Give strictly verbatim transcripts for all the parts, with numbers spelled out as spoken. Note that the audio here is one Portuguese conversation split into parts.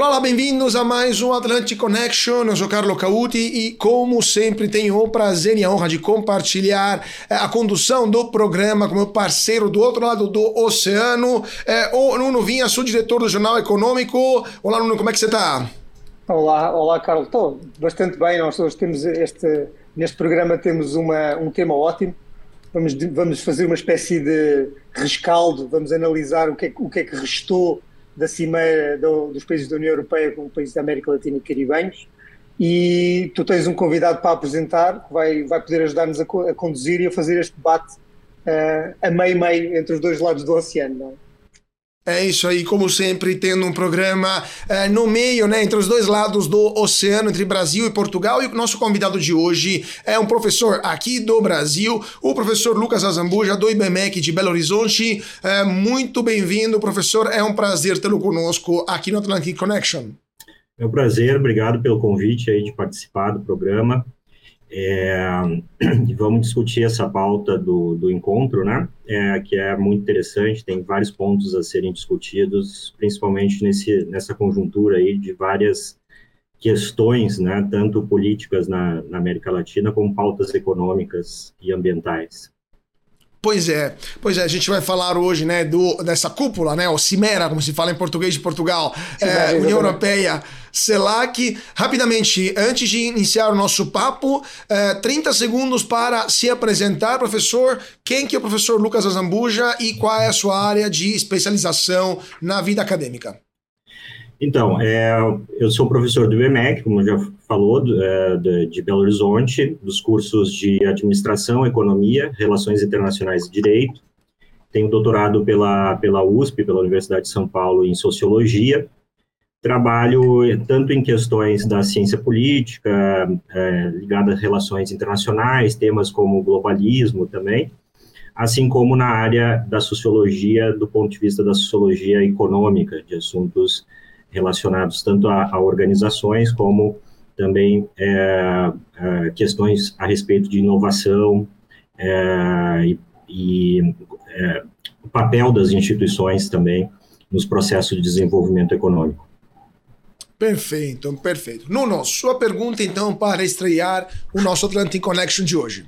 Olá, olá, bem-vindos a mais um Atlantic Connection. Eu sou Carlo Cauti e, como sempre, tenho o prazer e a honra de compartilhar eh, a condução do programa com meu parceiro do outro lado do oceano, eh, o Nuno Vinha, sou diretor do Jornal Econômico. Olá, Nuno, como é que você está? Olá, olá, Carlos. Estou bastante bem. Nós hoje temos este, neste programa temos uma, um tema ótimo. Vamos, vamos fazer uma espécie de rescaldo, vamos analisar o que é, o que, é que restou da cimeira do, dos países da União Europeia com os países da América Latina e Caribenhos. E tu tens um convidado para apresentar, que vai, vai poder ajudar-nos a, a conduzir e a fazer este debate uh, a meio-meio entre os dois lados do oceano, não é? É isso aí, como sempre, tendo um programa eh, no meio, né, entre os dois lados do oceano, entre Brasil e Portugal. E o nosso convidado de hoje é um professor aqui do Brasil, o professor Lucas Azambuja, do I B M E C de Belo Horizonte. Eh, muito bem-vindo, professor. É um prazer tê-lo conosco aqui no Atlantic Connection. É um prazer, obrigado pelo convite aí de participar do programa. É, vamos discutir essa pauta do, do encontro, né, é, que é muito interessante, tem vários pontos a serem discutidos, principalmente nesse, nessa conjuntura aí de várias questões, né, tanto políticas na, na América Latina, como pautas econômicas e ambientais. Pois é, pois é, a gente vai falar hoje, né, do, dessa cúpula, né, ou Cimera, como se fala em português de Portugal, é, União Europeia, CELAC. Rapidamente, antes de iniciar o nosso papo, é, trinta segundos para se apresentar, professor. Quem que é o professor Lucas Azambuja e qual é a sua área de especialização na vida acadêmica? Então, é, eu sou professor do I B M E C, como já falou, é, de, de Belo Horizonte, dos cursos de Administração, Economia, Relações Internacionais e Direito. Tenho doutorado pela, pela U S P, pela Universidade de São Paulo, em Sociologia. Trabalho tanto em questões da ciência política, é, ligada às relações internacionais, temas como globalismo também, assim como na área da sociologia, do ponto de vista da sociologia econômica, de assuntos relacionados tanto a, a organizações como também é, é, questões a respeito de inovação é, e, e é, o papel das instituições também nos processos de desenvolvimento econômico. Perfeito, perfeito. Nuno, sua pergunta então para estrear o nosso Atlantic Connection de hoje.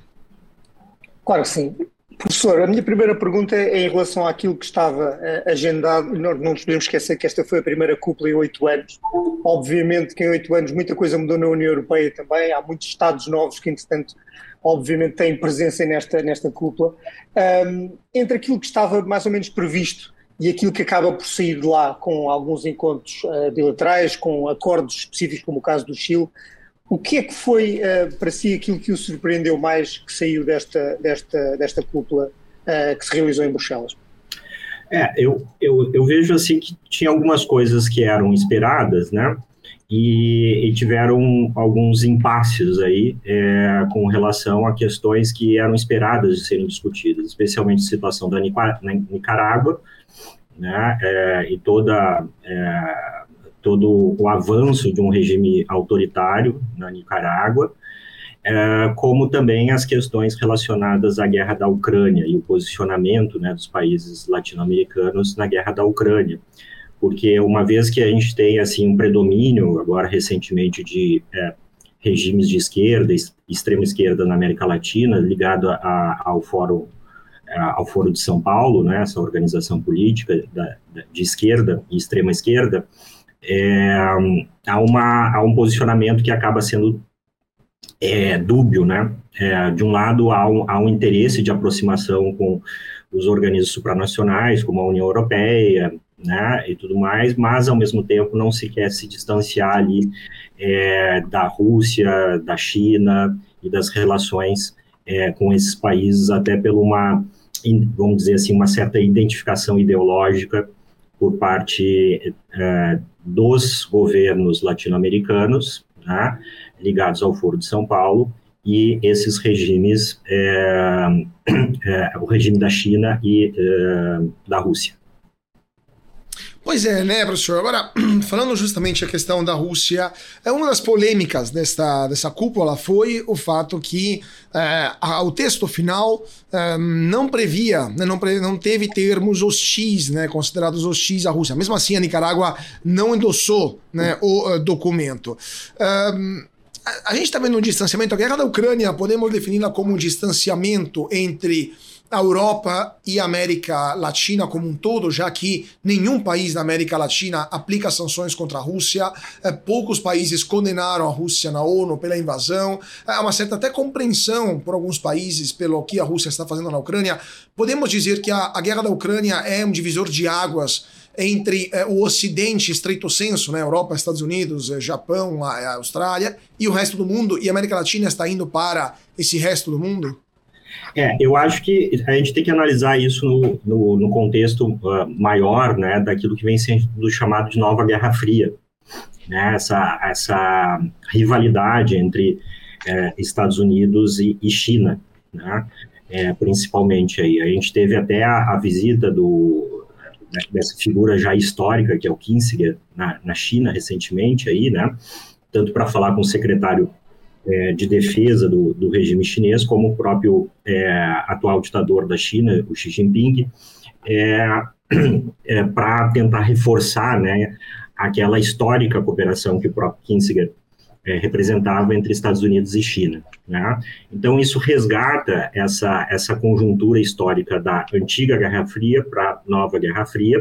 Claro que sim. Professor, a minha primeira pergunta é em relação àquilo que estava uh, agendado. Nós não nos podemos esquecer que esta foi a primeira cúpula em oito anos. Obviamente que em oito anos muita coisa mudou na União Europeia também. Há muitos Estados novos que, entretanto, obviamente têm presença nesta, nesta cúpula. Um, entre aquilo que estava mais ou menos previsto e aquilo que acaba por sair de lá, com alguns encontros uh, bilaterais, com acordos específicos, como o caso do Chile, o que é que foi uh, para si aquilo que o surpreendeu mais que saiu desta, desta, desta cúpula uh, que se realizou em Bruxelas? É, eu, eu, eu vejo assim que tinha algumas coisas que eram esperadas, né, e, e tiveram alguns impasses aí é, com relação a questões que eram esperadas de serem discutidas, especialmente a situação da Nicarágua, né, é, e toda... É, todo o avanço de um regime autoritário na Nicarágua, é, como também as questões relacionadas à guerra da Ucrânia e o posicionamento, né, dos países latino-americanos na guerra da Ucrânia. Porque uma vez que a gente tem assim, um predomínio, agora recentemente, de é, regimes de esquerda, extrema esquerda na América Latina, ligado a, ao Fórum ao Foro de São Paulo, né, essa organização política da, de esquerda e extrema esquerda, É, há, uma, há um posicionamento que acaba sendo é, dúbio, né? É, de um lado, há um, há um interesse de aproximação com os organismos supranacionais, como a União Europeia, né, e tudo mais, mas, ao mesmo tempo, não se quer se distanciar ali é, da Rússia, da China e das relações é, com esses países, até por uma, vamos dizer assim, uma certa identificação ideológica por parte é, dos governos latino-americanos, né, ligados ao Foro de São Paulo, e esses regimes, é, é, o regime da China e é, da Rússia. Pois é, né, professor? Agora, falando justamente a questão da Rússia, é uma das polêmicas desta, dessa cúpula foi o fato que é, a, o texto final é, não previa, né, não, pre, não teve termos hostis, né, considerados hostis à Rússia. Mesmo assim, a Nicarágua não endossou, né, o uh, documento. Um, a, a gente está vendo um distanciamento. A guerra da Ucrânia, podemos defini-la como um distanciamento entre a Europa e a América Latina como um todo, já que nenhum país da América Latina aplica sanções contra a Rússia, é, poucos países condenaram a Rússia na ONU pela invasão, há uma certa até compreensão por alguns países pelo que a Rússia está fazendo na Ucrânia. Podemos dizer que a, a guerra da Ucrânia é um divisor de águas entre é, o Ocidente, estrito senso, né, Europa, Estados Unidos, é, Japão, a, a Austrália, e o resto do mundo, e a América Latina está indo para esse resto do mundo? É, eu acho que a gente tem que analisar isso no, no, no contexto uh, maior, né, daquilo que vem sendo chamado de nova Guerra Fria, né, essa, essa rivalidade entre é, Estados Unidos e, e China, né, é, principalmente aí. A gente teve até a, a visita do, dessa figura já histórica, que é o Kissinger, na, na China recentemente, aí, né, tanto para falar com o secretário É, de defesa do, do regime chinês, como o próprio é, atual ditador da China, o Xi Jinping, é, é, para tentar reforçar, né, aquela histórica cooperação que o próprio Kissinger é, representava entre Estados Unidos e China, né? Então isso resgata essa, essa conjuntura histórica da antiga Guerra Fria para a nova Guerra Fria,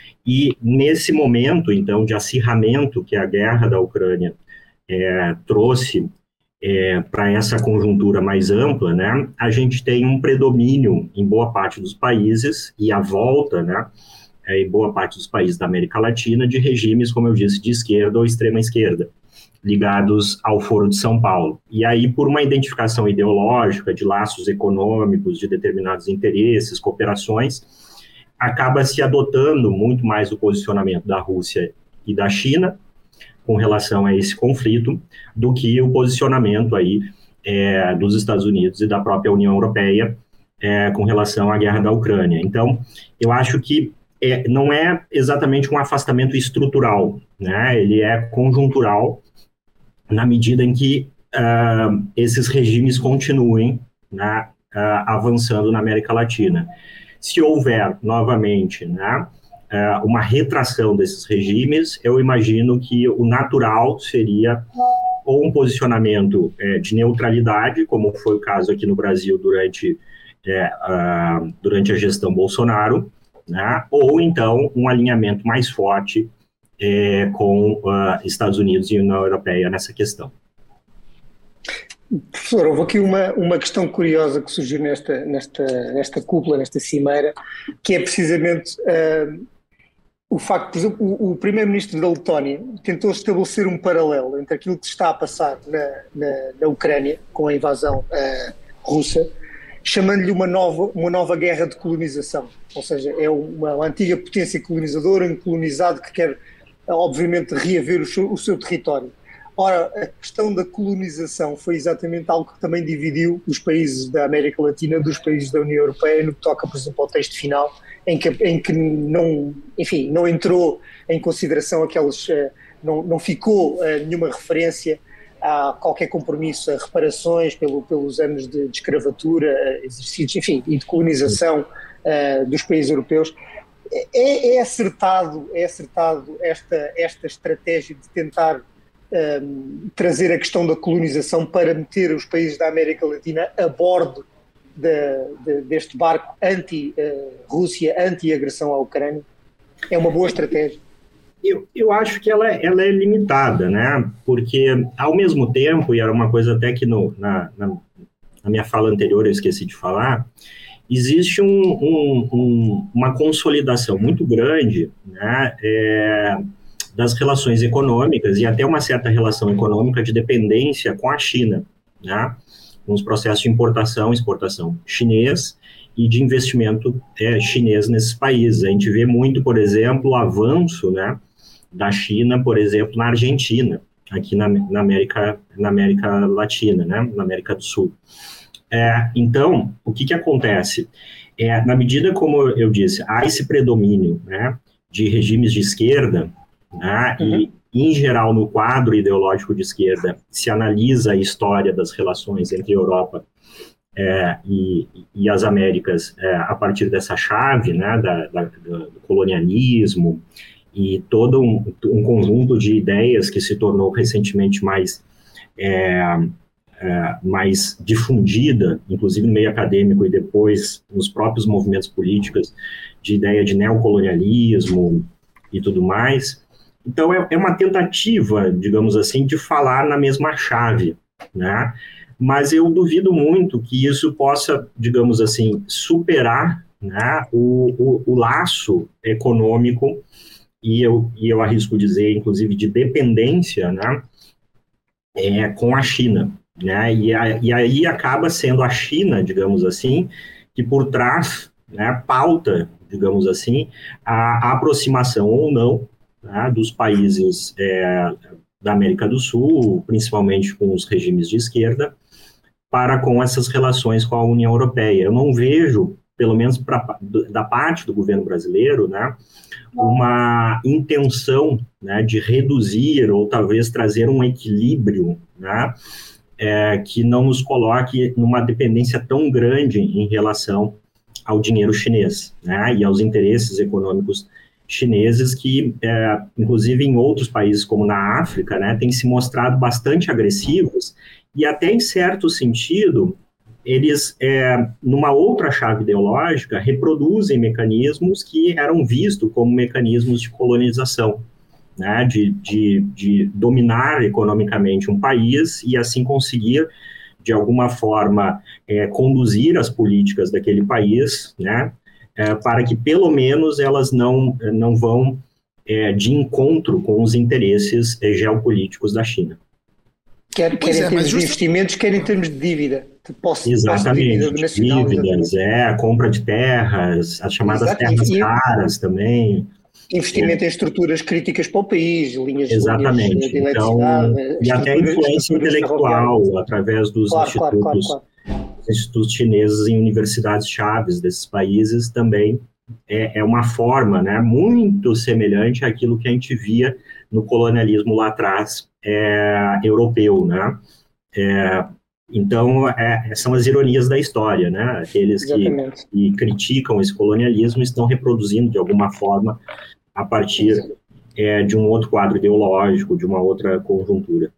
e nesse momento, então, de acirramento que a guerra da Ucrânia é, trouxe É, para essa conjuntura mais ampla, né, a gente tem um predomínio em boa parte dos países e a volta, né, é, em boa parte dos países da América Latina de regimes, como eu disse, de esquerda ou extrema esquerda, ligados ao Foro de São Paulo. E aí, por uma identificação ideológica, de laços econômicos, de determinados interesses, cooperações, acaba se adotando muito mais o posicionamento da Rússia e da China com relação a esse conflito, do que o posicionamento aí é, dos Estados Unidos e da própria União Europeia é, com relação à guerra da Ucrânia. Então, eu acho que é, não é exatamente um afastamento estrutural, né? Ele é conjuntural na medida em que uh, esses regimes continuem, né, uh, avançando na América Latina. Se houver, novamente, né, Uh, uma retração desses regimes, eu imagino que o natural seria ou um posicionamento uh, de neutralidade, como foi o caso aqui no Brasil durante, uh, uh, durante a gestão Bolsonaro, né, ou então um alinhamento mais forte uh, com uh, Estados Unidos e União Europeia nessa questão. Professor, houve aqui uma, uma questão curiosa que surgiu nesta, nesta, nesta cúpula, nesta cimeira, que é precisamente uh, o facto, por exemplo, o, o primeiro-ministro da Letónia tentou estabelecer um paralelo entre aquilo que está a passar na, na, na Ucrânia, com a invasão uh, russa, chamando-lhe uma nova, uma nova guerra de colonização. Ou seja, é uma, uma antiga potência colonizadora, um colonizado que quer, obviamente, reaver o seu, o seu território. Ora, a questão da colonização foi exatamente algo que também dividiu os países da América Latina dos países da União Europeia, no que toca, por exemplo, ao texto final, em que, em que não, enfim, não entrou em consideração aqueles, não, não ficou nenhuma referência a qualquer compromisso, a reparações pelo, pelos anos de, de escravatura, exercícios, enfim, e de colonização uh, dos países europeus. É, é acertado, é acertado esta, esta estratégia de tentar um, trazer a questão da colonização para meter os países da América Latina a bordo de, de, deste barco anti-Rússia, uh, anti-agressão à Ucrânia? É uma boa estratégia? Eu, eu acho que ela, ela é limitada, né? Porque, ao mesmo tempo, e era uma coisa até que no, na, na, na minha fala anterior eu esqueci de falar, existe um, um, um, uma consolidação muito grande, né, é, das relações econômicas e até uma certa relação econômica de dependência com a China, né, com os processos de importação e exportação chinês e de investimento é, chinês nesses países. A gente vê muito, por exemplo, o avanço, né, da China, por exemplo, na Argentina, aqui na, na, América, na América Latina, né, na América do Sul. É, então, o que, que acontece? É, na medida, como eu disse, há esse predomínio, né, de regimes de esquerda, né, uhum. e, em geral, no quadro ideológico de esquerda, se analisa a história das relações entre a Europa é, e, e as Américas é, a partir dessa chave, né, da, da, do colonialismo e todo um, um conjunto de ideias que se tornou recentemente mais, é, é, mais difundida, inclusive no meio acadêmico e depois nos próprios movimentos políticos, de ideia de neocolonialismo e tudo mais. Então, é, é uma tentativa, digamos assim, de falar na mesma chave, né? Mas eu duvido muito que isso possa, digamos assim, superar, né, o, o, o laço econômico e eu, e eu arrisco dizer, inclusive, de dependência, né, é, com a China, né? E, a, e aí acaba sendo a China, digamos assim, que por trás, né, pauta, digamos assim, a, a aproximação ou não, né, dos países é, da América do Sul, principalmente com os regimes de esquerda, para com essas relações com a União Europeia. Eu não vejo, pelo menos pra, da parte do governo brasileiro, né, uma intenção, né, de reduzir ou talvez trazer um equilíbrio, né, é, que não nos coloque numa dependência tão grande em relação ao dinheiro chinês, né, e aos interesses econômicos chineses que, é, inclusive em outros países como na África, né, têm se mostrado bastante agressivos e até em certo sentido eles, é, numa outra chave ideológica, reproduzem mecanismos que eram vistos como mecanismos de colonização, né, de, de, de dominar economicamente um país e assim conseguir, de alguma forma, é, conduzir as políticas daquele país, né, é, para que pelo menos elas não, não vão é, de encontro com os interesses é, geopolíticos da China. Quer, quer em é, termos justa... de investimentos, quer em termos de dívida. De posse, exatamente, posse de dívida nacional, dívidas, é, a compra de terras, as chamadas Exato. terras e, caras também. Investimento é. em estruturas críticas para o país, linhas, exatamente. linhas de eletricidade. Então, e até influência intelectual, através dos claro, institutos, claro, claro, claro. institutos chineses em universidades chaves desses países também. É, é uma forma, né, muito semelhante àquilo que a gente via no colonialismo lá atrás, é, europeu, né? É, então, é, são as ironias da história, né? Aqueles que, que criticam esse colonialismo estão reproduzindo, de alguma forma, a partir é, de um outro quadro ideológico, de uma outra conjuntura.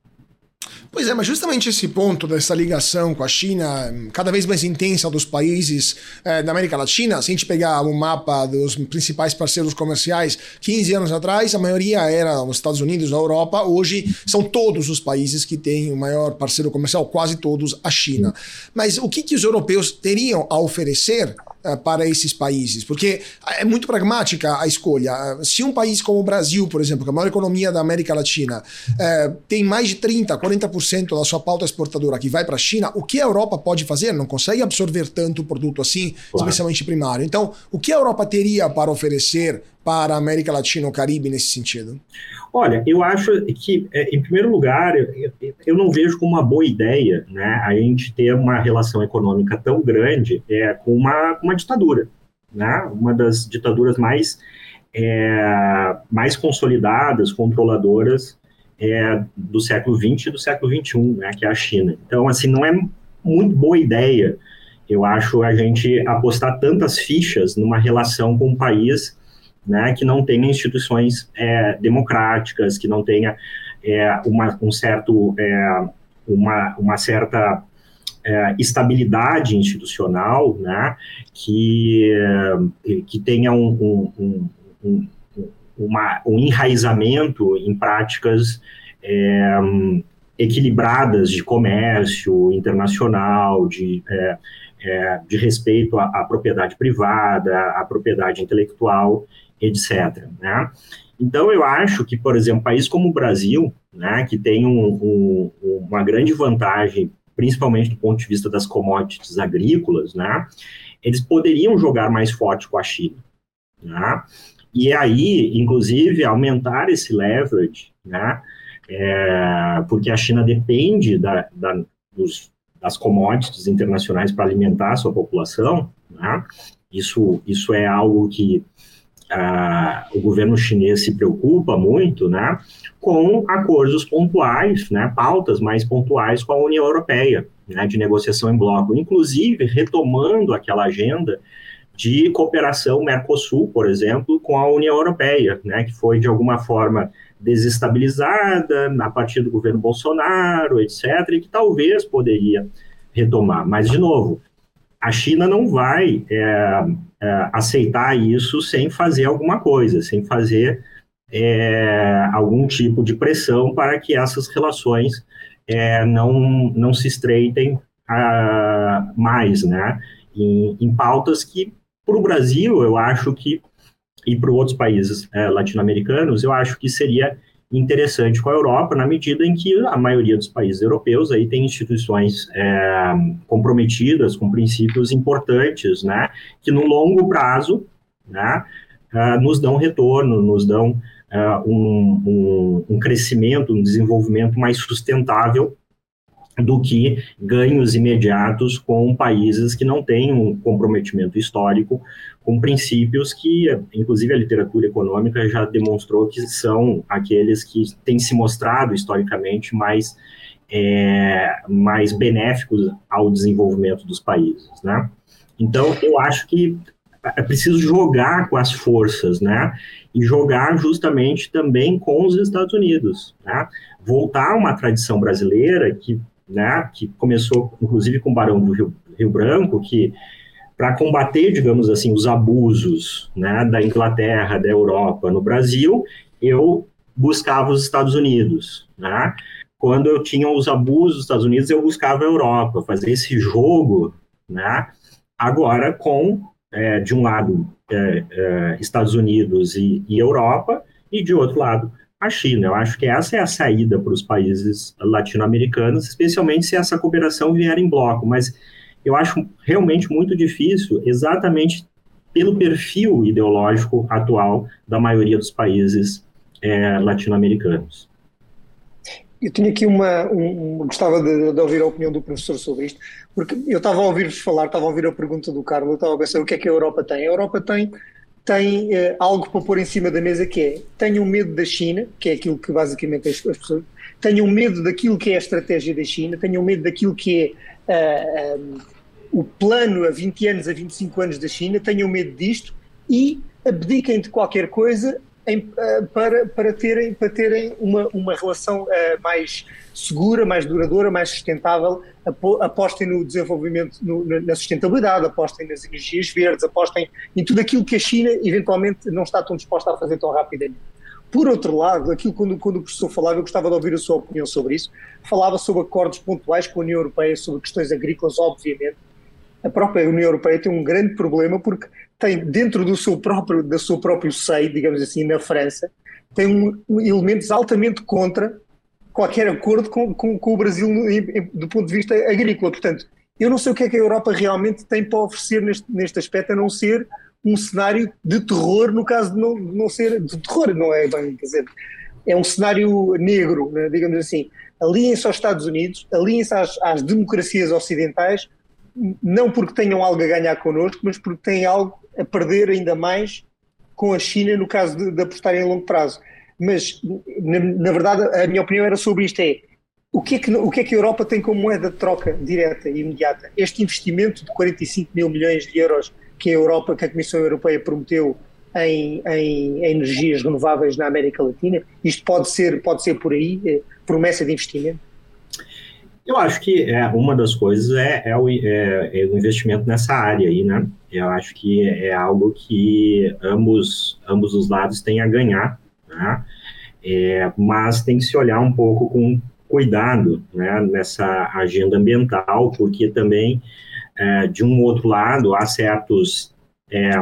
Pois é, mas justamente esse ponto dessa ligação com a China, cada vez mais intensa dos países eh, da América Latina, se a gente pegar um mapa dos principais parceiros comerciais, quinze anos atrás, a maioria era os Estados Unidos, a Europa, hoje são todos os países que têm o maior parceiro comercial, quase todos a China. Mas o que, que os europeus teriam a oferecer uh, para esses países? Porque é muito pragmática a escolha. Se um país como o Brasil, por exemplo, que é a maior economia da América Latina, uh, tem mais de trinta, quarenta por cento da sua pauta exportadora que vai para a China, o que a Europa pode fazer? Não consegue absorver tanto produto assim, claro. Especialmente primário. Então, o que a Europa teria para oferecer para a América Latina ou Caribe nesse sentido? Olha, eu acho que, em primeiro lugar, eu, eu não vejo como uma boa ideia, né, a gente ter uma relação econômica tão grande é, com uma, uma ditadura, né, uma das ditaduras mais, é, mais consolidadas, controladoras é, do século vinte e do século vinte e um, né, que é a China. Então, assim, não é muito boa ideia, eu acho, a gente apostar tantas fichas numa relação com um país, né, que não tenha instituições é, democráticas, que não tenha é, uma, um certo, é, uma, uma certa é, estabilidade institucional, né, que, que tenha um, um, um, uma, um enraizamento em práticas é, equilibradas de comércio internacional, de, é, é, de respeito à, à propriedade privada, à propriedade intelectual, etcétera. Né? Então, eu acho que, por exemplo, um país como o Brasil, né, que tem um, um, uma grande vantagem, principalmente do ponto de vista das commodities agrícolas, né, eles poderiam jogar mais forte com a China. Né? E aí, inclusive, aumentar esse leverage, né, é, porque a China depende da, da, dos, das commodities internacionais para alimentar a sua população. Né? Isso, isso é algo que ah, o governo chinês se preocupa muito, né, com acordos pontuais, né, pautas mais pontuais com a União Europeia, né, de negociação em bloco, inclusive retomando aquela agenda de cooperação Mercosul, por exemplo, com a União Europeia, né, que foi de alguma forma desestabilizada a partir do governo Bolsonaro, etcétera, e que talvez poderia retomar. Mas, de novo, a China não vai é, é, aceitar isso sem fazer alguma coisa, sem fazer é, algum tipo de pressão para que essas relações é, não, não se estreitem a, mais, né? Em, em pautas que, para o Brasil, eu acho que, e para outros países é, latino-americanos, eu acho que seria interessante com a Europa, na medida em que a maioria dos países europeus aí tem instituições é, comprometidas com princípios importantes, né, que no longo prazo, né, uh, nos dão retorno, nos dão uh, um, um, um crescimento, um desenvolvimento mais sustentável do que ganhos imediatos com países que não têm um comprometimento histórico com princípios que, inclusive, a literatura econômica já demonstrou que são aqueles que têm se mostrado historicamente mais, é, mais benéficos ao desenvolvimento dos países, né? Então, eu acho que é preciso jogar com as forças, né? E jogar justamente também com os Estados Unidos, né? Voltar a uma tradição brasileira que né, que começou, inclusive, com o Barão do Rio, Rio Branco, que, para combater, digamos assim, os abusos, né, da Inglaterra, da Europa no Brasil, eu buscava os Estados Unidos, né? Quando eu tinha os abusos dos Estados Unidos, eu buscava a Europa, fazer esse jogo, né? Agora com, é, de um lado, é, é, Estados Unidos e, e Europa, e de outro lado, a China. Eu acho que essa é a saída para os países latino-americanos, especialmente se essa cooperação vier em bloco, mas eu acho realmente muito difícil, exatamente pelo perfil ideológico atual da maioria dos países é, latino-americanos. Eu tinha aqui uma, um, gostava de, de ouvir a opinião do professor sobre isto, porque eu estava a ouvir-vos falar, estava a ouvir a pergunta do Carlos, eu estava a pensar o que é que a Europa tem. A Europa tem tem uh, algo para pôr em cima da mesa que é, tenham medo da China, que é aquilo que basicamente as, as pessoas, tenham medo daquilo que é a estratégia da China, tenham medo daquilo que é uh, um, o plano a vinte anos, a vinte e cinco anos da China, tenham medo disto e abdiquem de qualquer coisa em, uh, para, para terem, para terem uma, uma relação uh, mais segura, mais duradoura, mais sustentável, apostem no desenvolvimento, no, na sustentabilidade, apostem nas energias verdes, apostem em tudo aquilo que a China eventualmente não está tão disposta a fazer tão rapidamente. Por outro lado, aquilo quando, quando o professor falava, eu gostava de ouvir a sua opinião sobre isso, falava sobre acordos pontuais com a União Europeia, sobre questões agrícolas, obviamente. A própria União Europeia tem um grande problema porque tem dentro do seu próprio, do seu próprio seio, digamos assim, na França, tem um, elementos altamente contra qualquer acordo com, com, com o Brasil do ponto de vista agrícola. Portanto, eu não sei o que é que a Europa realmente tem para oferecer neste, neste aspecto, a não ser um cenário de terror, no caso de não, de não ser de terror, não é bem, quer dizer, é um cenário negro, né, digamos assim. Aliem-se aos Estados Unidos, aliem-se às, às democracias ocidentais, não porque tenham algo a ganhar connosco, mas porque têm algo a perder ainda mais com a China, no caso de, de apostarem a longo prazo. Mas, na, na verdade, a minha opinião era sobre isto, é o que é, que, o que é que a Europa tem como moeda de troca direta e imediata? Este investimento de quarenta e cinco mil milhões de euros que a Europa, que a Comissão Europeia prometeu em, em, em energias renováveis na América Latina, isto pode ser, pode ser por aí, é, promessa de investimento? Eu acho que é, uma das coisas é, é, o, é, é o investimento nessa área aí, né? Eu acho que é algo que ambos, ambos os lados têm a ganhar, né? É, mas tem que se olhar um pouco com cuidado, né, nessa agenda ambiental, porque também, é, de um outro lado, há certos, é,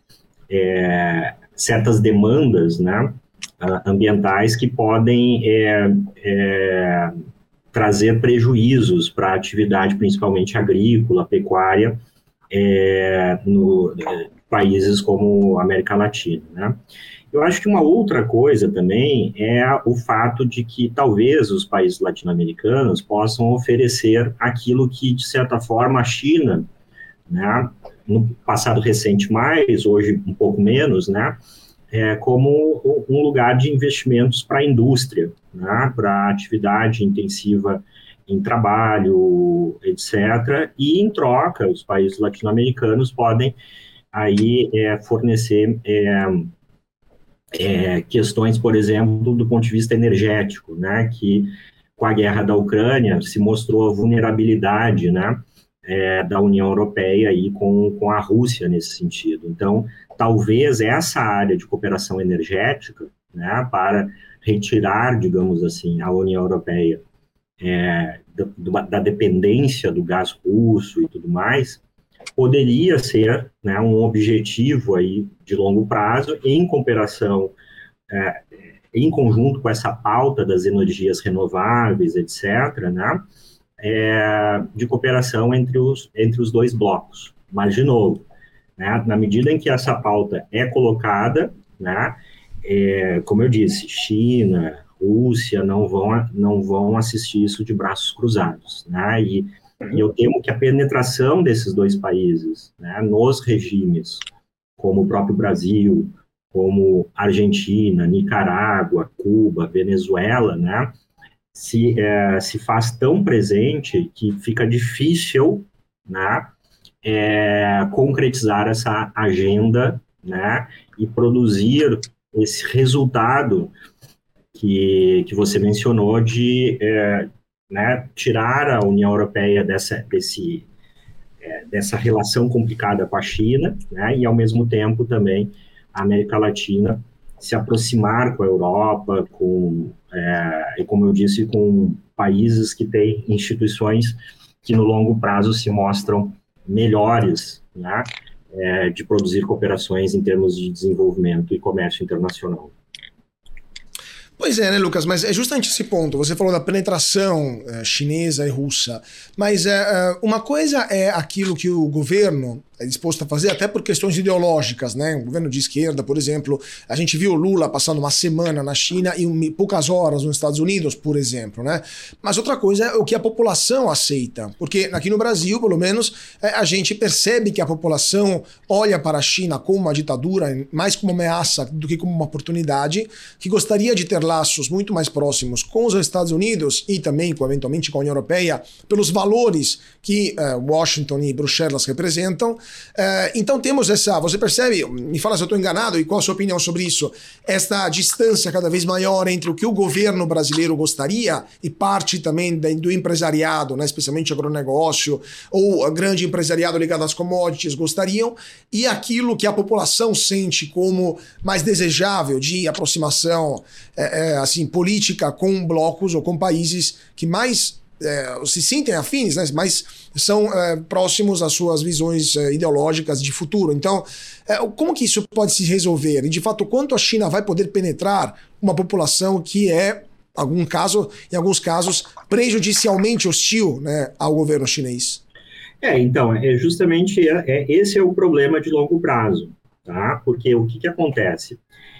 é, certas demandas, né, ambientais que podem é, é, trazer prejuízos para a atividade, principalmente agrícola, pecuária, é, no é, países como a América Latina, né? Eu acho que uma outra coisa também é o fato de que talvez os países latino-americanos possam oferecer aquilo que, de certa forma, a China, né, no passado recente mais, hoje um pouco menos, né, é, como um lugar de investimentos para a indústria, né, para a atividade intensiva em trabalho, etcétera. E, em troca, os países latino-americanos podem aí é, fornecer é, é, questões, por exemplo, do ponto de vista energético, né, que com a guerra da Ucrânia se mostrou a vulnerabilidade, né, é, da União Europeia aí com, com a Rússia nesse sentido. Então, talvez essa área de cooperação energética, né, para retirar, digamos assim, a União Europeia é, da, da dependência do gás russo e tudo mais, poderia ser, né, um objetivo aí de longo prazo em cooperação, é, em conjunto com essa pauta das energias renováveis, etcétera, né, é, de cooperação entre os, entre os dois blocos. Mas, de novo, né, na medida em que essa pauta é colocada, né, é, como eu disse, China, Rússia não vão, não vão assistir isso de braços cruzados, né, e, e eu temo que a penetração desses dois países, né, nos regimes, como o próprio Brasil, como Argentina, Nicarágua, Cuba, Venezuela, né, se, é, se faz tão presente que fica difícil, né, é, concretizar essa agenda, né, e produzir esse resultado que, que você mencionou de é, né, tirar a União Europeia dessa, desse, é, dessa relação complicada com a China, né, e, ao mesmo tempo, também a América Latina se aproximar com a Europa, com, é, e, como eu disse, com países que têm instituições que, no longo prazo, se mostram melhores, né, é, de produzir cooperações em termos de desenvolvimento e comércio internacional. Pois é, né, Lucas? Mas é justamente esse ponto. Você falou da penetração é, chinesa e russa, mas é, uma coisa é aquilo que o governo é disposto a fazer, até por questões ideológicas, né? Um governo de esquerda, por exemplo, a gente viu o Lula passando uma semana na China e um, poucas horas nos Estados Unidos, por exemplo, né? Mas outra coisa é o que a população aceita, porque aqui no Brasil, pelo menos, é, a gente percebe que a população olha para a China como uma ditadura, mais como uma ameaça do que como uma oportunidade, que gostaria de ter laços muito mais próximos com os Estados Unidos e também, eventualmente, com a União Europeia, pelos valores que uh, Washington e Bruxelas representam. Uh, então temos essa, você percebe, me fala se eu estou enganado e qual a sua opinião sobre isso, esta distância cada vez maior entre o que o governo brasileiro gostaria e parte também do empresariado, né, especialmente agronegócio ou a grande empresariado ligado às commodities gostariam, e aquilo que a população sente como mais desejável de aproximação é, é, assim, política com blocos ou com países que mais É, se sentem afins, né, mas são é, próximos às suas visões é, ideológicas de futuro. Então, é, como que isso pode se resolver? E, de fato, quanto a China vai poder penetrar uma população que é, algum caso, em alguns casos, prejudicialmente hostil, né, ao governo chinês? É, então, é justamente é, é, esse é o problema de longo prazo, tá? Porque o que, que acontece?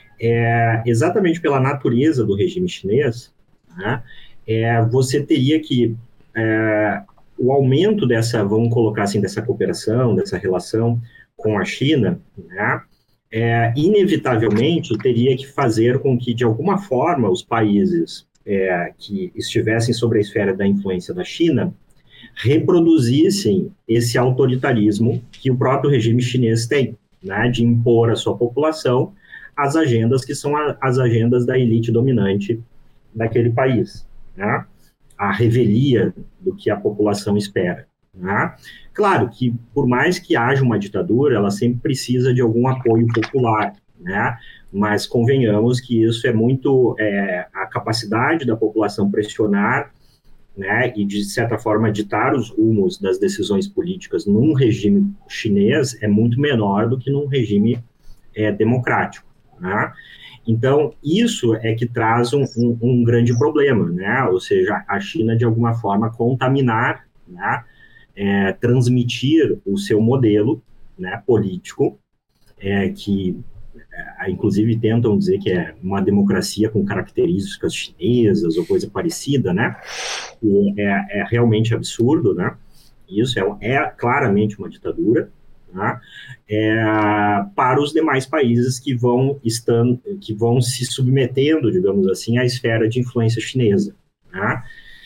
É, exatamente pela natureza do regime chinês, né, É, você teria que, é, o aumento dessa, vamos colocar assim, dessa cooperação, dessa relação com a China, né, é, inevitavelmente teria que fazer com que, de alguma forma, os países é, que estivessem sob a esfera da influência da China reproduzissem esse autoritarismo que o próprio regime chinês tem, né, de impor à sua população as agendas que são a, as agendas da elite dominante daquele país. Né? A revelia do que a população espera. Né? Claro que, por mais que haja uma ditadura, ela sempre precisa de algum apoio popular, né? Mas convenhamos que isso é muito... É, a capacidade da população pressionar, né, e, de certa forma, ditar os rumos das decisões políticas num regime chinês é muito menor do que num regime é, democrático. Né? Então, isso é que traz um, um, um grande problema, né? Ou seja, a China, de alguma forma, contaminar, né? É, transmitir o seu modelo, né, político, é, que, é, inclusive, tentam dizer que é uma democracia com características chinesas ou coisa parecida, né? E é, é realmente absurdo, né? Isso é, é claramente uma ditadura, né, é, para os demais países que vão, estando, que vão se submetendo, digamos assim, à esfera de influência chinesa. Né?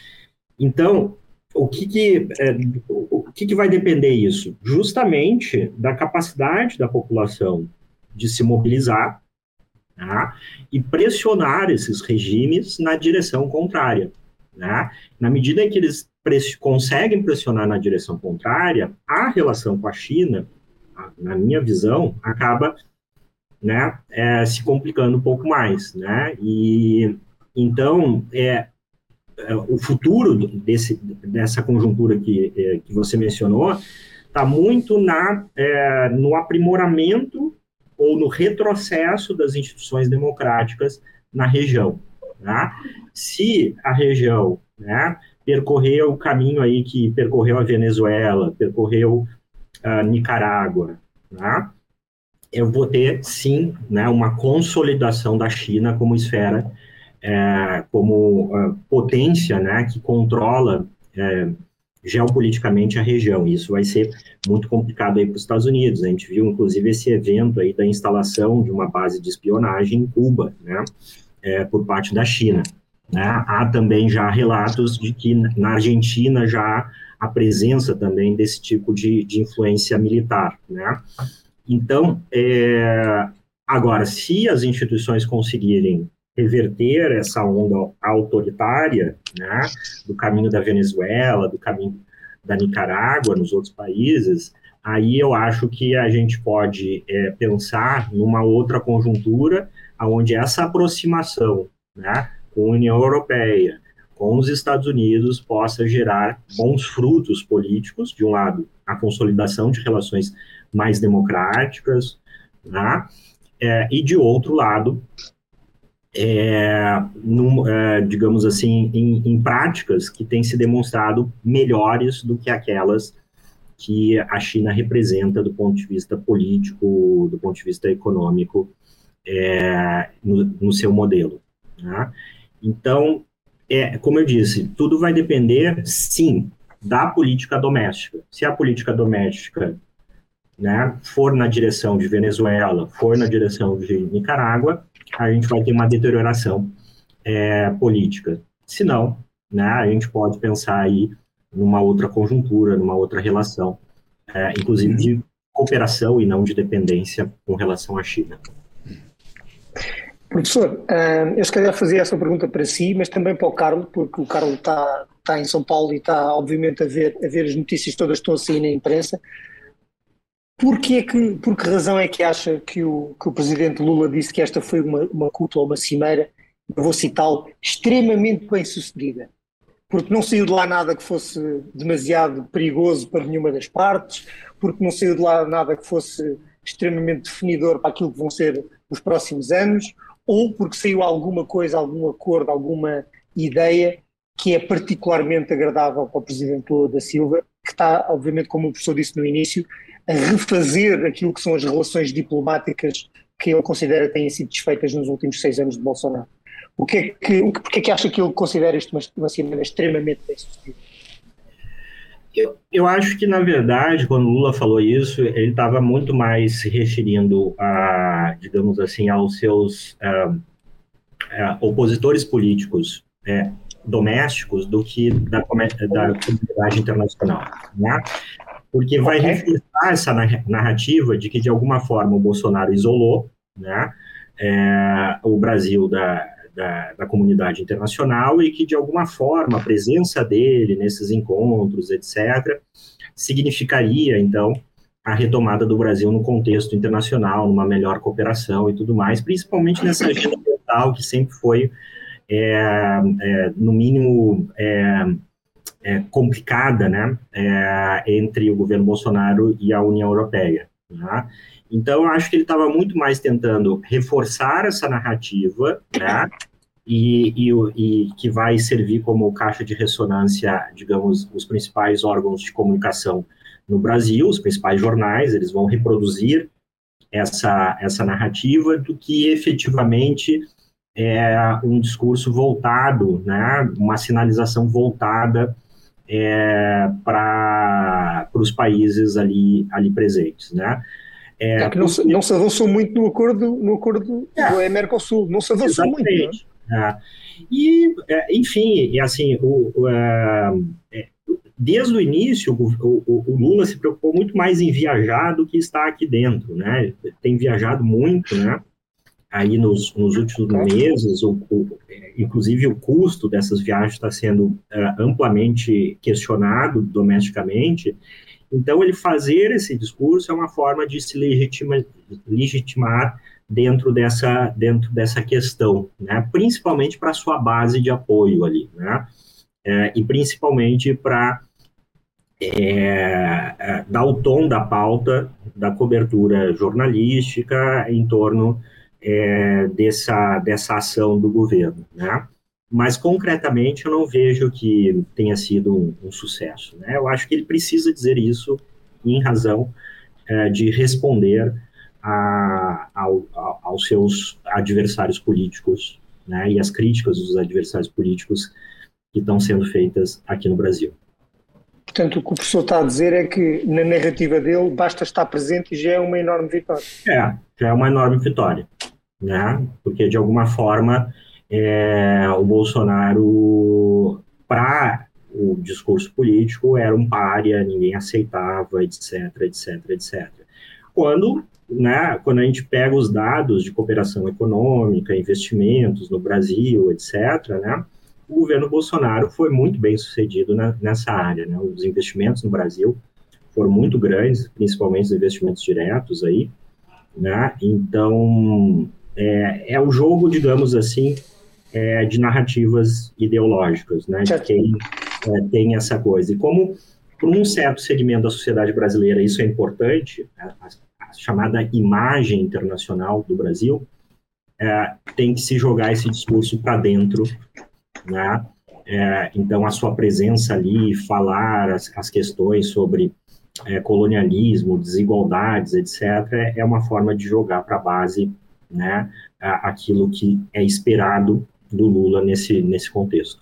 Então, o que que, é, o que que vai depender isso? Justamente da capacidade da população de se mobilizar, tá? E pressionar esses regimes na direção contrária. Né? Na medida em que eles press- conseguem pressionar na direção contrária, a relação com a China, na minha visão, acaba, né, é, se complicando um pouco mais. Né? E, então, é, é, o futuro desse, dessa conjuntura que, é, que você mencionou está muito na, é, no aprimoramento ou no retrocesso das instituições democráticas na região. Né? Se a região, né, percorreu o caminho aí que percorreu a Venezuela, percorreu a Nicarágua, né, eu vou ter, sim, né, uma consolidação da China como esfera, é, como uh, potência, né, que controla é, geopoliticamente a região. Isso vai ser muito complicado aí para os Estados Unidos. A gente viu, inclusive, esse evento aí da instalação de uma base de espionagem em Cuba, né, é, por parte da China. Né? Há também já relatos de que na Argentina já há a presença também desse tipo de, de influência militar. Né? Então, é, agora, se as instituições conseguirem reverter essa onda autoritária, né, do caminho da Venezuela, do caminho da Nicarágua, nos outros países, aí eu acho que a gente pode é, pensar numa outra conjuntura onde essa aproximação, né, com a União Europeia, com os Estados Unidos, possa gerar bons frutos políticos, de um lado, a consolidação de relações mais democráticas, né, é, e de outro lado, É, num, é, digamos assim, em, em práticas que têm se demonstrado melhores do que aquelas que a China representa do ponto de vista político, do ponto de vista econômico, é, no, no seu modelo. Né? Então, é, como eu disse, tudo vai depender, sim, da política doméstica. Se a política doméstica, né, for na direção de Venezuela, for na direção de Nicarágua, a gente vai ter uma deterioração é, política. Se não, né, a gente pode pensar aí numa outra conjuntura, numa outra relação, é, inclusive de cooperação e não de dependência com relação à China. Professor, eu se calhar fazia essa pergunta para si, mas também para o Carlos, porque o Carlos está, está em São Paulo e está, obviamente, a ver, a ver as notícias todas que estão a sair na imprensa. Por que, que, por que razão é que acha que o, que o presidente Lula disse que esta foi uma, uma cúpula, uma cimeira, eu vou citá-lo, extremamente bem sucedida? Porque não saiu de lá nada que fosse demasiado perigoso para nenhuma das partes, porque não saiu de lá nada que fosse extremamente definidor para aquilo que vão ser os próximos anos, ou porque saiu alguma coisa, algum acordo, alguma ideia que é particularmente agradável para o presidente Lula da Silva, que está, obviamente, como o professor disse no início, a refazer aquilo que são as relações diplomáticas que ele considera que têm sido desfeitas nos últimos seis anos de Bolsonaro. O que é que, o que, porque é que acha que ele considera isto uma, uma cimeira extremamente bem-sucedida? Eu, eu acho que, na verdade, quando Lula falou isso, ele estava muito mais se referindo a, digamos assim, aos seus uh, uh, opositores políticos uh, domésticos do que da, da comunidade internacional, né? Porque vai okay. reforçar essa narrativa de que, de alguma forma, o Bolsonaro isolou, né, é, o Brasil da, da, da comunidade internacional e que, de alguma forma, a presença dele nesses encontros, etcétera, significaria, então, a retomada do Brasil no contexto internacional, numa melhor cooperação e tudo mais, principalmente nessa agenda ambiental que sempre foi, é, é, no mínimo... É, É, complicada, né, é, entre o governo Bolsonaro e a União Europeia. Né? Então, eu acho que ele estava muito mais tentando reforçar essa narrativa, né, e, e, e que vai servir como caixa de ressonância, digamos, os principais órgãos de comunicação no Brasil, os principais jornais, eles vão reproduzir essa, essa narrativa do que efetivamente é um discurso voltado, né, uma sinalização voltada É, para os países ali, ali presentes, né? É, é que não, se, não se avançou muito no acordo, no acordo é, do Mercosul, não se avançou muito, não é? É. E, enfim, e assim, o, o, é, desde o início, o, o, o Lula se preocupou muito mais em viajar do que estar aqui dentro, né? Tem viajado muito, né? Aí nos, nos últimos meses, o, o, inclusive o custo dessas viagens está sendo uh, amplamente questionado domesticamente. Então, ele fazer esse discurso é uma forma de se legitima, legitimar dentro dessa, dentro dessa questão, né? Principalmente para a sua base de apoio ali, né? É, e principalmente para é, é, dar o tom da pauta da cobertura jornalística em torno é, dessa, dessa ação do governo, né? Mas, concretamente, eu não vejo que tenha sido um, um sucesso, né? Eu acho que ele precisa dizer isso em razão é, de responder a, ao, a, aos seus adversários políticos, né? E as críticas dos adversários políticos que estão sendo feitas aqui no Brasil. Portanto, o que o professor está a dizer é que, na narrativa dele, basta estar presente e já é uma enorme vitória. É, já é uma enorme vitória, né? Porque, de alguma forma, é, o Bolsonaro, para o discurso político, era um pária, ninguém aceitava, etc, etc, etcétera. Quando, né, quando a gente pega os dados de cooperação econômica, investimentos no Brasil, etcétera, né, o governo Bolsonaro foi muito bem sucedido na, nessa área, né? Os investimentos no Brasil foram muito grandes, principalmente os investimentos diretos aí, né? Então, é, é o jogo, digamos assim, é, de narrativas ideológicas, né? De quem é, tem essa coisa. E como, para um certo segmento da sociedade brasileira, isso é importante, a, a chamada imagem internacional do Brasil, é, tem que se jogar esse discurso para dentro, né? É, então, a sua presença ali, falar as, as questões sobre é, colonialismo, desigualdades, etcétera, é uma forma de jogar para a base, né, aquilo que é esperado do Lula nesse, nesse contexto.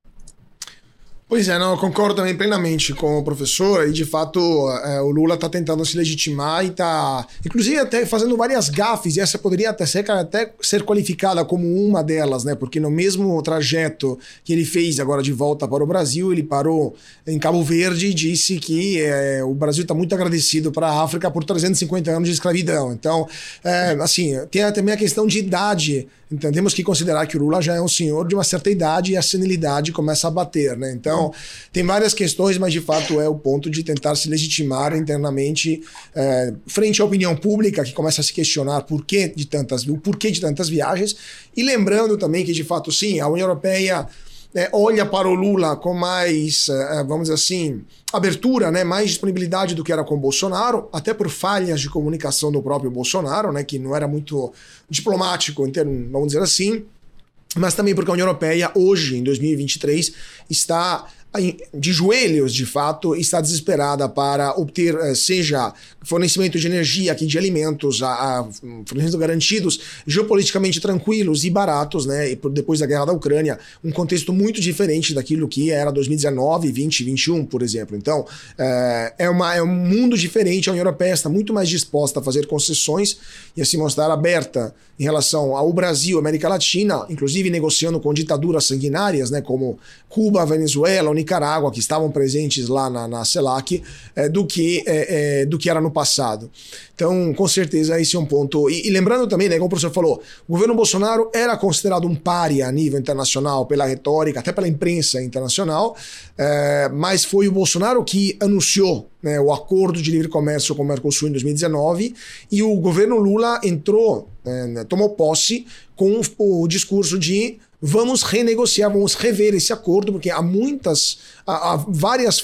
Pois é, não, eu concordo também plenamente com o professor, e de fato é, o Lula está tentando se legitimar e está, inclusive, até fazendo várias gafes, e essa poderia até ser, até ser qualificada como uma delas, né? Porque no mesmo trajeto que ele fez agora de volta para o Brasil, ele parou em Cabo Verde e disse que é, o Brasil está muito agradecido para a África por trezentos e cinquenta anos de escravidão. Então, é, assim, tem também a questão de idade. Então, temos que considerar que o Lula já é um senhor de uma certa idade e a senilidade começa a bater, né? Então, tem várias questões, mas de fato é o ponto de tentar se legitimar internamente é, frente à opinião pública, que começa a se questionar por que de tantas, o porquê de tantas viagens. E lembrando também que, de fato, sim, a União Europeia é, olha para o Lula com mais, é, vamos dizer assim, abertura, né, mais disponibilidade do que era com o Bolsonaro, até por falhas de comunicação do próprio Bolsonaro, né, que não era muito diplomático, em termos, vamos dizer assim, mas também porque a União Europeia, hoje, em dois mil e vinte e três, está de joelhos, de fato, está desesperada para obter, seja fornecimento de energia, aqui de alimentos, a, a fornecimento garantidos, geopoliticamente tranquilos e baratos, né? E depois da guerra da Ucrânia, um contexto muito diferente daquilo que era dois mil e dezenove, vinte, vinte e um, por exemplo. Então, é, é, uma, é um mundo diferente. A União Europeia está muito mais disposta a fazer concessões e a se mostrar aberta em relação ao Brasil, América Latina, inclusive negociando com ditaduras sanguinárias, né? Como Cuba, Venezuela, Nicarágua, que estavam presentes lá na, na CELAC, é, do, que, é, é, do que era no passado. Então, com certeza, esse é um ponto. E, e lembrando também, né, como o professor falou, o governo Bolsonaro era considerado um pária a nível internacional, pela retórica, até pela imprensa internacional, é, mas foi o Bolsonaro que anunciou, né, o acordo de livre comércio com o Mercosul em dois mil e dezenove, e o governo Lula entrou, é, tomou posse com o discurso de vamos renegociar, vamos rever esse acordo, porque há muitas, há, há várias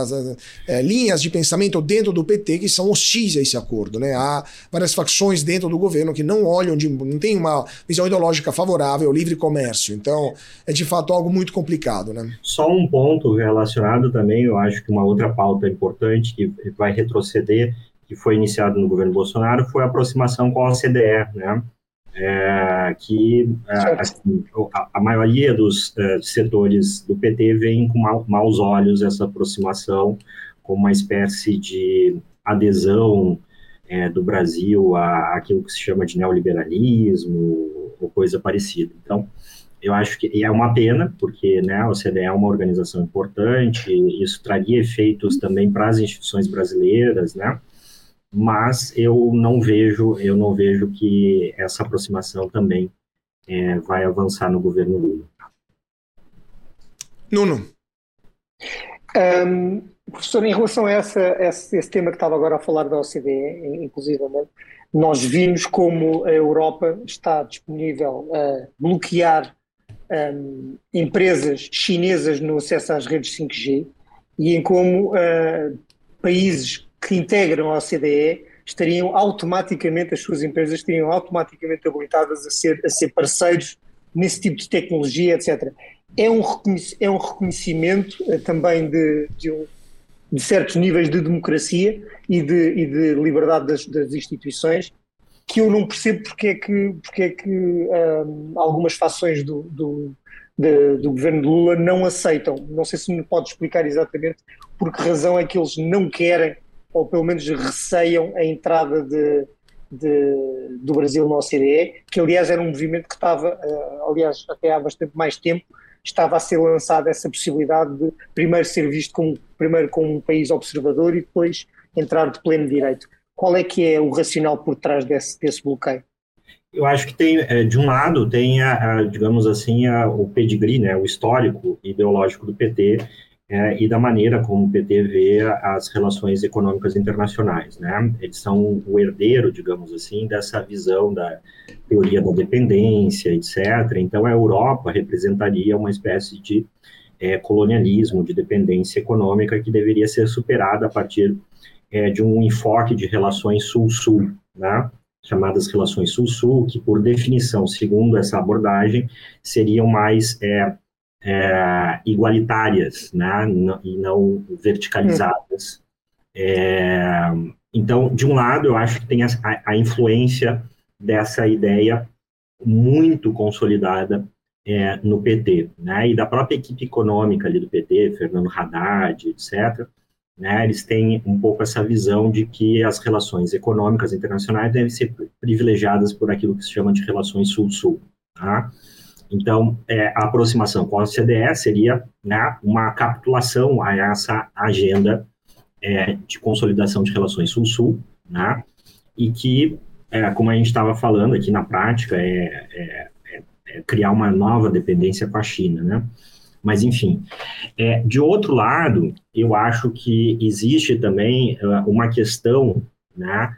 é, linhas de pensamento dentro do P T que são hostis a esse acordo, né? Há várias facções dentro do governo que não olham, de, não tem uma visão ideológica favorável ao livre comércio. Então, é de fato algo muito complicado, né? Só um ponto relacionado também, eu acho que uma outra pauta importante que vai retroceder, que foi iniciado no governo Bolsonaro, foi a aproximação com a O C D E, né? é, que assim, a, a maioria dos uh, setores do P T veem com ma maus olhos essa aproximação, como uma espécie de adesão é, do Brasil a aquilo que se chama de neoliberalismo ou coisa parecida. Então, eu acho que é uma pena, porque, né, a O C D E é uma organização importante, isso traria efeitos também para as instituições brasileiras, né? Mas eu não vejo, eu não vejo que essa aproximação também é, vai avançar no governo Lula. Nuno. Um, professor, em relação a essa, esse, esse tema que estava agora a falar da O C D E, inclusivamente, nós vimos como a Europa está disponível a bloquear um, empresas chinesas no acesso às redes cinco G e em como uh, países que integram a O C D E estariam automaticamente, as suas empresas estariam automaticamente habilitadas a ser, a ser parceiros nesse tipo de tecnologia, etcétera. É um, é um reconhecimento uh, também de, de, um, de certos níveis de democracia e de, e de liberdade das, das instituições, que eu não percebo porque é que, porque é que um, algumas fações do, do, de, do governo de Lula não aceitam. Não sei se me pode explicar exatamente por que razão é que eles não querem, ou pelo menos receiam a entrada de, de, do Brasil na O C D E, que aliás era um movimento que estava, uh, aliás até há bastante mais tempo, estava a ser lançada essa possibilidade de primeiro ser visto como, primeiro como um país observador e depois entrar de pleno direito. Qual é que é o racional por trás desse, desse bloqueio? Eu acho que tem, de um lado, tem, a, a, digamos assim, a, o pedigree, né, o histórico ideológico do P T, é, e da maneira como o P T vê as relações econômicas internacionais, né? Eles são o herdeiro, digamos assim, dessa visão da teoria da dependência, etcétera. Então, a Europa representaria uma espécie de é, colonialismo, de dependência econômica que deveria ser superada a partir é, de um enfoque de relações sul-sul, né? Chamadas relações sul-sul, que, por definição, segundo essa abordagem, seriam mais é, é, igualitárias, né? Não, e não verticalizadas. É, então, de um lado, eu acho que tem a, a influência dessa ideia muito consolidada é, no P T, né? E da própria equipe econômica ali do P T, Fernando Haddad, etcétera, né, eles têm um pouco essa visão de que as relações econômicas internacionais devem ser privilegiadas por aquilo que se chama de relações sul-sul. Tá? Então, é, a aproximação com a O C D E seria, né, uma capitulação a essa agenda é, de consolidação de relações sul-sul, né, e que, é, como a gente estava falando aqui na prática, é, é, é criar uma nova dependência com a China, né? Mas, enfim, é, de outro lado, eu acho que existe também uh, uma questão, né,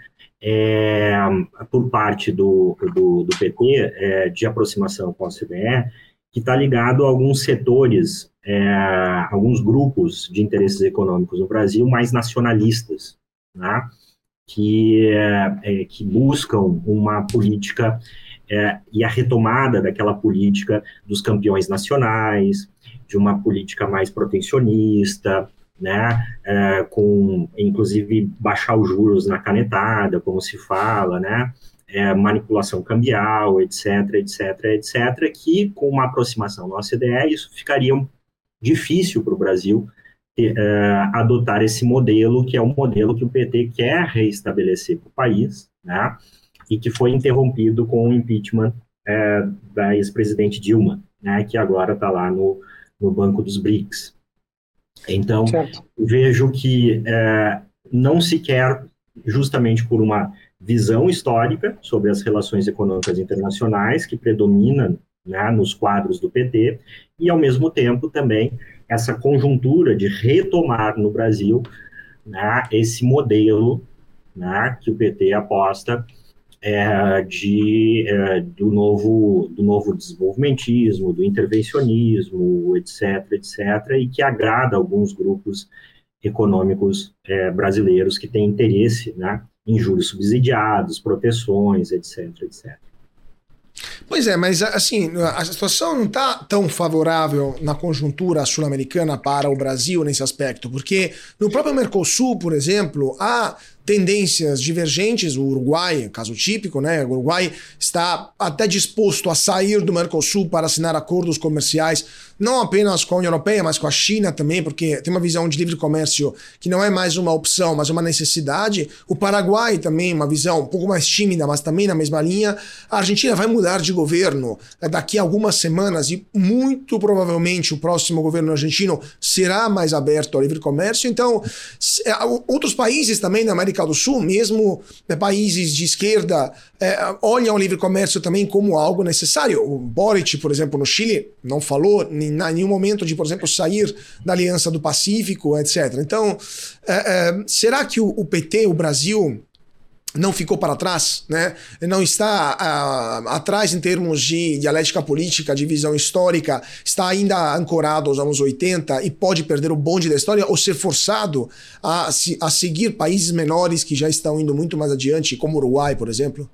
é, por parte do, do, do P T, é, de aproximação com a O C D E, que está ligado a alguns setores, é, alguns grupos de interesses econômicos no Brasil mais nacionalistas, né, que, é, que buscam uma política é, e a retomada daquela política dos campeões nacionais, de uma política mais protecionista, né, é, com, inclusive, baixar os juros na canetada, como se fala, né, é, manipulação cambial, etc, etc, etc, que, com uma aproximação na O C D E, isso ficaria difícil para o Brasil é, adotar esse modelo, que é o modelo que o P T quer reestabelecer para o país, né, e que foi interrompido com o impeachment é, da ex-presidente Dilma, né, que agora está lá no no Banco dos B R I C S. Então, certo. Vejo que é, não se quer, justamente por uma visão histórica sobre as relações econômicas internacionais que predomina, né, nos quadros do P T, e, ao mesmo tempo, também essa conjuntura de retomar no Brasil, né, esse modelo, né, que o P T aposta É, de, é, do, novo, do novo desenvolvimentismo, do intervencionismo, etc, etcétera, e que agrada alguns grupos econômicos é, brasileiros que têm interesse, né, em juros subsidiados, proteções, etc, etcétera. Pois é, mas assim, a situação não está tão favorável na conjuntura sul-americana para o Brasil nesse aspecto, porque no próprio Mercosul, por exemplo, há tendências divergentes. O Uruguai, caso típico, né? O Uruguai está até disposto a sair do Mercosul para assinar acordos comerciais, não apenas com a União Europeia, mas com a China também, porque tem uma visão de livre comércio que não é mais uma opção, mas uma necessidade. O Paraguai também, uma visão um pouco mais tímida, mas também na mesma linha. A Argentina vai mudar de governo daqui a algumas semanas e muito provavelmente o próximo governo argentino será mais aberto ao livre comércio. Então, outros países também da América do Sul, mesmo né, países de esquerda, é, olham o livre comércio também como algo necessário. O Boric, por exemplo, no Chile, não falou em nenhum momento de, por exemplo, sair da Aliança do Pacífico, etcétera. Então, é, é, será que o, o P T, o Brasil, não ficou para trás, né? Não está uh, atrás em termos de dialética política, de visão histórica, está ainda ancorado aos anos oitenta e pode perder o bonde da história ou ser forçado a, a seguir países menores que já estão indo muito mais adiante, como o Uruguai, por exemplo?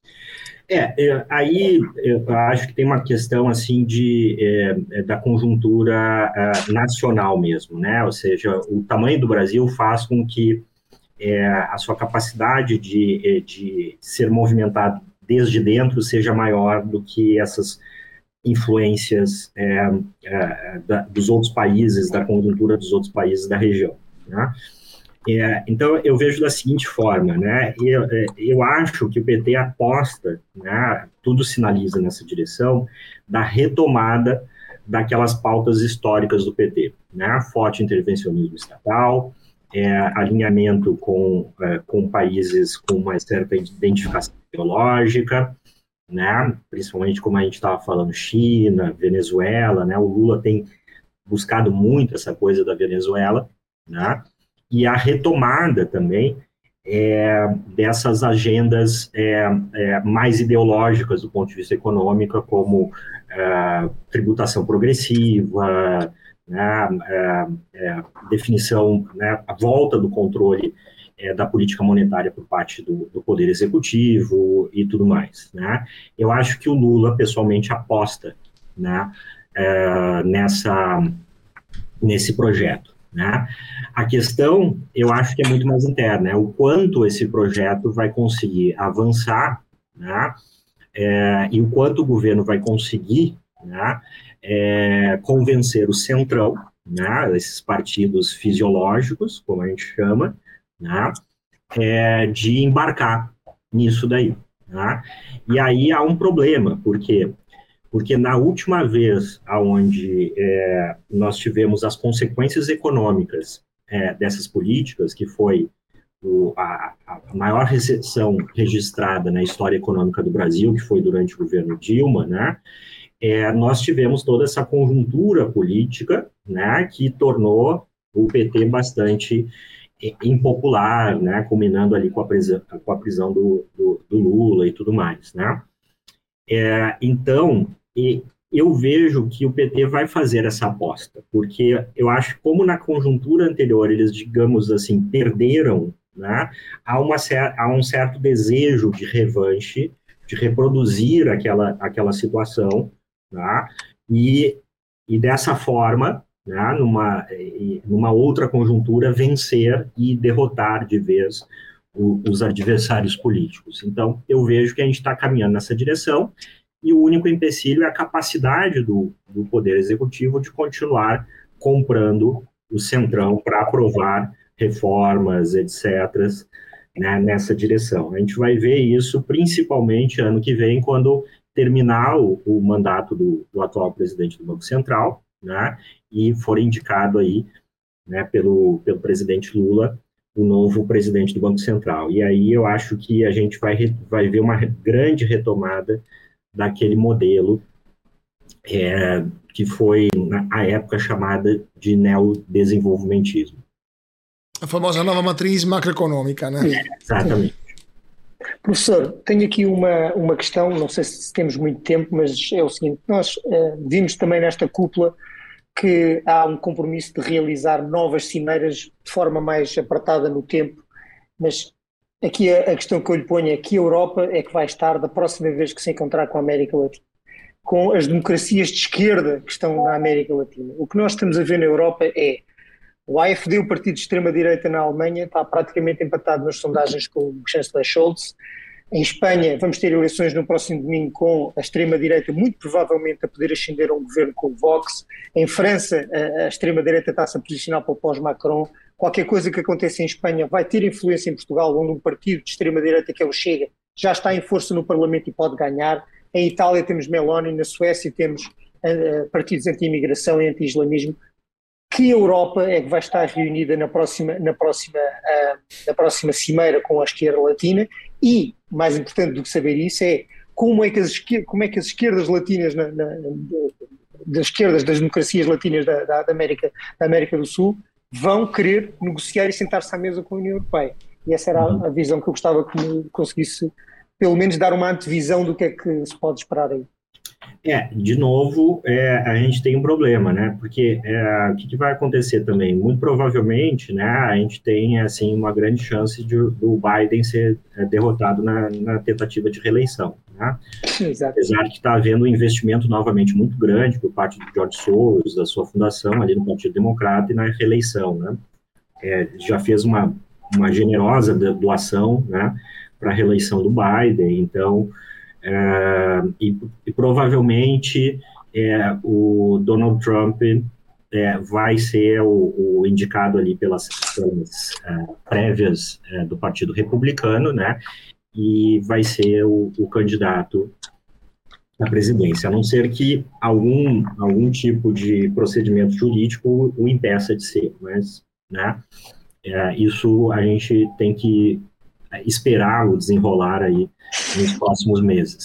É, é, aí eu acho que tem uma questão assim de, é, da conjuntura é, nacional mesmo, né? Ou seja, o tamanho do Brasil faz com que É, a sua capacidade de, de ser movimentado desde dentro seja maior do que essas influências é, é, da, dos outros países, da conjuntura dos outros países da região, né? É, então, eu vejo da seguinte forma, né? Eu, eu acho que o P T aposta, né, tudo sinaliza nessa direção, da retomada daquelas pautas históricas do P T, né? Forte intervencionismo estatal, É, alinhamento com, é, com países com uma certa identificação ideológica, né? Principalmente como a gente estava falando, China, Venezuela, né? O Lula tem buscado muito essa coisa da Venezuela, né? E a retomada também é, dessas agendas é, é, mais ideológicas do ponto de vista econômico, como é, tributação progressiva, né, é, é, definição, né, a volta do controle é, da política monetária por parte do, do Poder Executivo e tudo mais, né? Eu acho que o Lula, pessoalmente, aposta, né, é, nessa, nesse projeto, né? A questão, eu acho que é muito mais interna, é o quanto esse projeto vai conseguir avançar, né, é, e o quanto o governo vai conseguir, né, É, convencer o centrão, né, esses partidos fisiológicos, como a gente chama, né, é, de embarcar nisso daí, né? E aí há um problema, por quê? Porque na última vez onde é, nós tivemos as consequências econômicas é, dessas políticas, que foi o, a, a maior recessão registrada na história econômica do Brasil, que foi durante o governo Dilma, né, É, nós tivemos toda essa conjuntura política, né, que tornou o P T bastante impopular, né, culminando ali com a prisão, com a prisão do, do, do Lula e tudo mais, né. É, então, e, eu vejo que o P T vai fazer essa aposta, porque eu acho que como na conjuntura anterior eles, digamos assim, perderam, né, há, uma, há um certo desejo de revanche, de reproduzir aquela, aquela situação, tá? E, e dessa forma, né, numa, numa outra conjuntura, vencer e derrotar de vez o, os adversários políticos. Então, eu vejo que a gente está caminhando nessa direção e o único empecilho é a capacidade do, do Poder Executivo de continuar comprando o Centrão para aprovar reformas, etcétera, né, nessa direção. A gente vai ver isso principalmente ano que vem, quando terminar o, o mandato do, do atual presidente do Banco Central, né, e for indicado aí, né, pelo, pelo presidente Lula, o novo presidente do Banco Central. E aí eu acho que a gente vai, vai ver uma grande retomada daquele modelo é, que foi, na época, chamada de neodesenvolvimentismo. A famosa nova matriz macroeconômica, né? Exatamente. Professor, tenho aqui uma, uma questão, não sei se temos muito tempo, mas é o seguinte, nós uh, vimos também nesta cúpula que há um compromisso de realizar novas cimeiras de forma mais apertada no tempo, mas aqui a, a questão que eu lhe ponho é que a Europa é que vai estar da próxima vez que se encontrar com a América Latina, com as democracias de esquerda que estão na América Latina. O que nós estamos a ver na Europa é o A F D, o partido de extrema-direita na Alemanha, está praticamente empatado nas sondagens com o chanceler Scholz. Em Espanha vamos ter eleições no próximo domingo com a extrema-direita muito provavelmente a poder ascender a um governo com o Vox. Em França a, a extrema-direita está-se a posicionar para o pós-Macron. Qualquer coisa que aconteça em Espanha vai ter influência em Portugal, onde um partido de extrema-direita que é o Chega já está em força no Parlamento e pode ganhar. Em Itália temos Meloni, na Suécia temos uh, partidos anti-imigração e anti-islamismo. Que Europa é que vai estar reunida na próxima, na, próxima, uh, na próxima cimeira com a esquerda latina? E, mais importante do que saber isso, é como é que as, como é que as esquerdas latinas, na, na, das esquerdas das democracias latinas da, da, da, América, da América do Sul, vão querer negociar e sentar-se à mesa com a União Europeia. E essa era a, a visão que eu gostava que me conseguisse, pelo menos, dar uma antevisão do que é que se pode esperar aí. É, de novo, é, a gente tem um problema, né? Porque é, o que, que vai acontecer também? Muito provavelmente, né, a gente tem, assim, uma grande chance de, do Biden ser é, derrotado na, na tentativa de reeleição, né? Exato. Apesar de estar havendo um investimento novamente muito grande por parte do George Soros, da sua fundação ali no Partido Democrata e na reeleição, né? É, já fez uma, uma generosa doação, né, para a reeleição do Biden, então... É, e, e provavelmente é, o Donald Trump é, vai ser o, o indicado ali pelas, pelas é, prévias é, do Partido Republicano, né, e vai ser o, o candidato à presidência, a não ser que algum, algum tipo de procedimento jurídico o impeça de ser, mas, né, é, isso a gente tem que esperar o desenrolar aí nos próximos meses.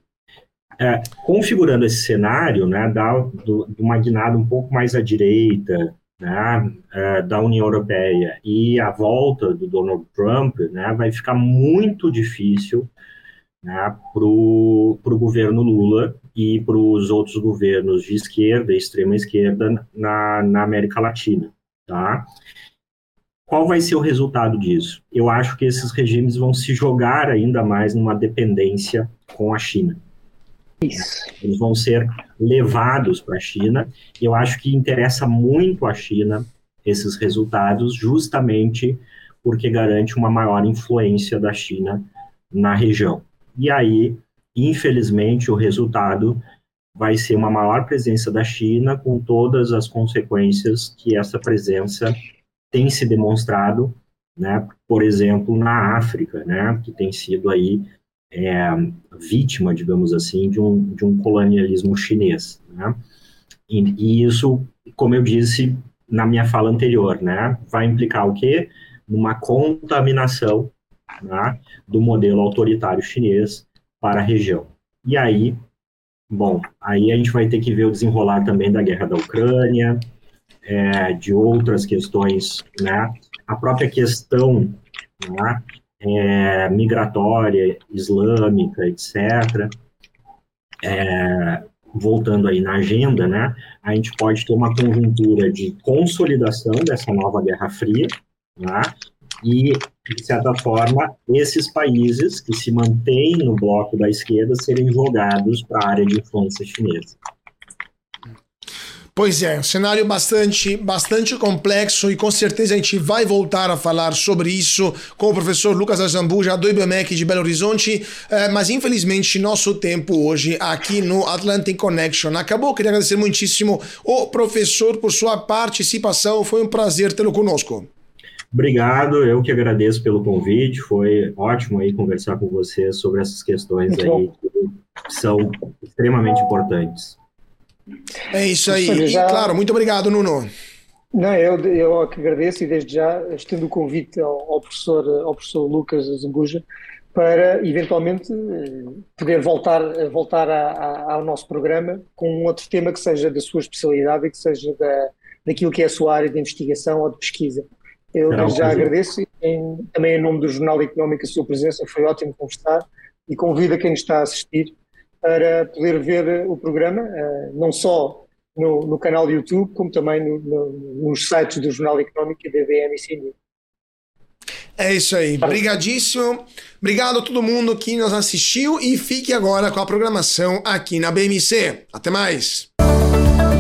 É, configurando esse cenário, né, da, do, do uma guinada um pouco mais à direita, né, é, da União Europeia e a volta do Donald Trump, né, vai ficar muito difícil, né, para o governo Lula e para os outros governos de esquerda e extrema esquerda na, na América Latina, tá? Qual vai ser o resultado disso? Eu acho que esses regimes vão se jogar ainda mais numa dependência com a China. Isso. Eles vão ser levados para a China. Eu acho que interessa muito à China esses resultados, justamente porque garante uma maior influência da China na região. E aí, infelizmente, o resultado vai ser uma maior presença da China, com todas as consequências que essa presença tem se demonstrado, né, por exemplo, na África, né, que tem sido aí é, vítima, digamos assim, de um, de um colonialismo chinês, né, e, e isso, como eu disse na minha fala anterior, né, vai implicar o quê? Uma contaminação, né, do modelo autoritário chinês para a região. E aí, bom, aí a gente vai ter que ver o desenrolar também da guerra da Ucrânia, É, de outras questões, né? A própria questão, né, é, migratória, islâmica, etcétera. É, voltando aí na agenda, né, a gente pode ter uma conjuntura de consolidação dessa nova Guerra Fria, né, e, de certa forma, esses países que se mantêm no bloco da esquerda serem jogados para a área de influência chinesa. Pois é, um cenário bastante, bastante complexo e com certeza a gente vai voltar a falar sobre isso com o professor Lucas Azambuja do I B M E C de Belo Horizonte, mas infelizmente nosso tempo hoje aqui no Atlantic Connection acabou. Queria agradecer muitíssimo o professor por sua participação, foi um prazer tê-lo conosco. Obrigado, eu que agradeço pelo convite, foi ótimo aí conversar com você sobre essas questões aí que são extremamente importantes. É isso aí. E, já... claro, muito obrigado, Nuno. Não, eu, eu que agradeço e desde já estendo o convite ao, ao, professor, ao professor Lucas Azambuja para eventualmente poder voltar, voltar a, a, ao nosso programa com um outro tema que seja da sua especialidade e que seja da, daquilo que é a sua área de investigação ou de pesquisa. Eu Será desde já prazer. agradeço em, também em nome do Jornal Económico a sua presença, foi ótimo conversar e convido a quem está a assistir para poder ver o programa, não só no, no canal do YouTube, como também no, no, nos sites do Jornal Económico e da B M C News. É isso aí. Obrigadíssimo. Obrigado a todo mundo que nos assistiu e fique agora com a programação aqui na B M C. Até mais.